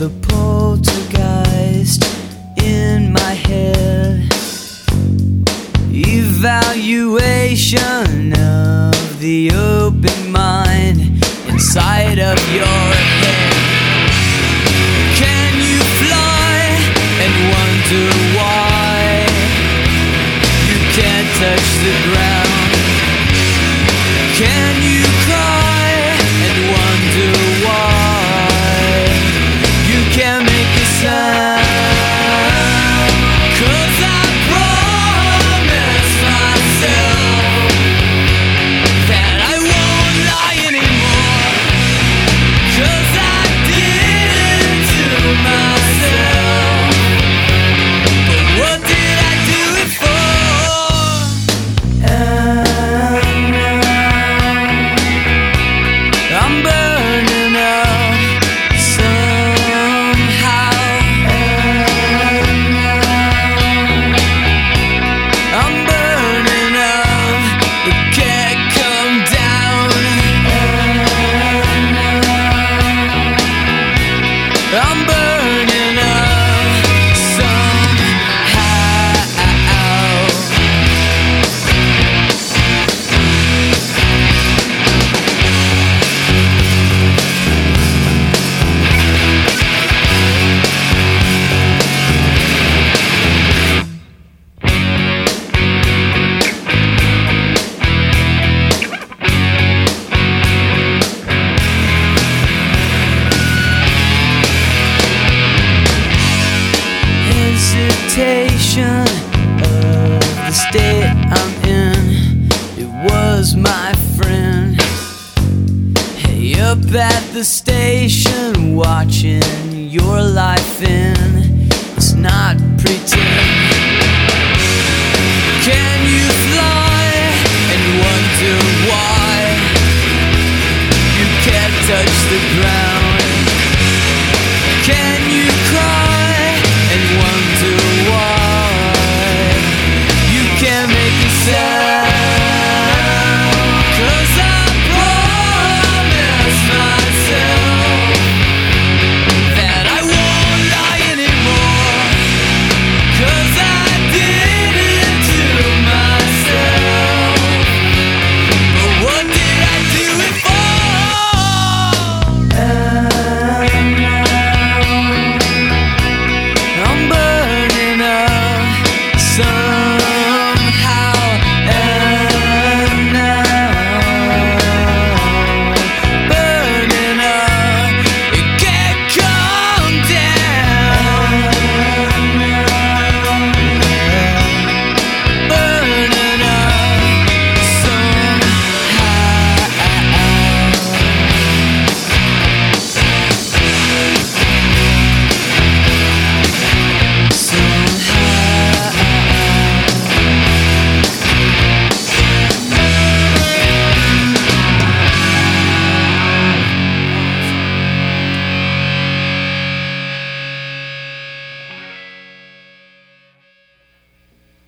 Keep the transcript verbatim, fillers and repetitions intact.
the poltergeist in my head. Evaluation of the open mind inside of your head. Can you fly and wonder why you can't touch the ground? Can you cry and wonder why you can't make a sound? 'Cause I promised myself that I won't lie anymore. 'Cause I did to myself. But what did I do it for? And now I'm burning up somehow. And now I'm burning up, but can't come down. And now I'm burning up somehow. Hesitation of the state I'm in, it was my friend. Hey, up at the station, watching your life in. Let's not pretend. Can you fly and wonder why you can't touch the ground?